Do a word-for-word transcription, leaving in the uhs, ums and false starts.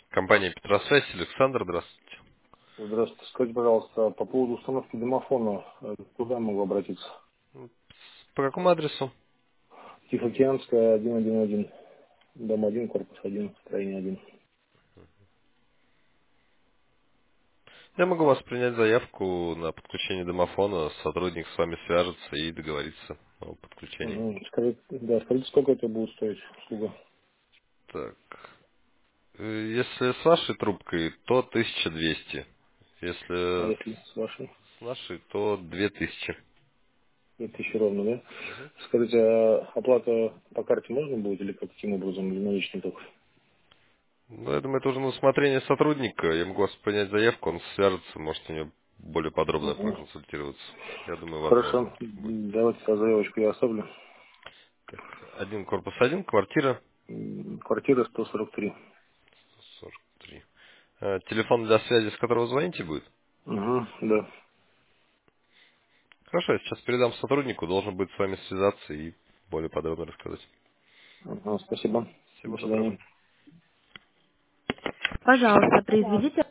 Компания Петросвязь, Александр, здравствуйте. Здравствуйте. Скажите, пожалуйста, по поводу установки домофона, э, куда я могу обратиться? По какому адресу? Тихоокеанская, один сто одиннадцать, дом один, корпус один, строение один. Я могу вас принять заявку на подключение домофона, сотрудник с вами свяжется и договорится о подключении. Угу. Скажите, да, скажите, сколько это будет стоить услуга? Так, э, если с вашей трубкой, то тысяча двести. А Если если с вашей? с нашей, то две тысячи. две тысячи ровно, да? Скажите, а оплата по карте можно будет или каким образом, или наличный только? Ну, я думаю, это уже на усмотрение сотрудника. Я могу вас принять заявку, он свяжется, может у него более подробно Угу. проконсультироваться. Я думаю, возможно Хорошо. будет. Давайте я заявочку я оставлю. Так, один корпус один, квартира М, Квартира сто сорок три. сорок три. Э, Телефон для связи, с которого звоните, будет? Угу, да. Хорошо, я сейчас передам сотруднику, должен будет с вами связаться и более подробно рассказать. Ага, спасибо. Всего До доброго. свидания. Пожалуйста, произведите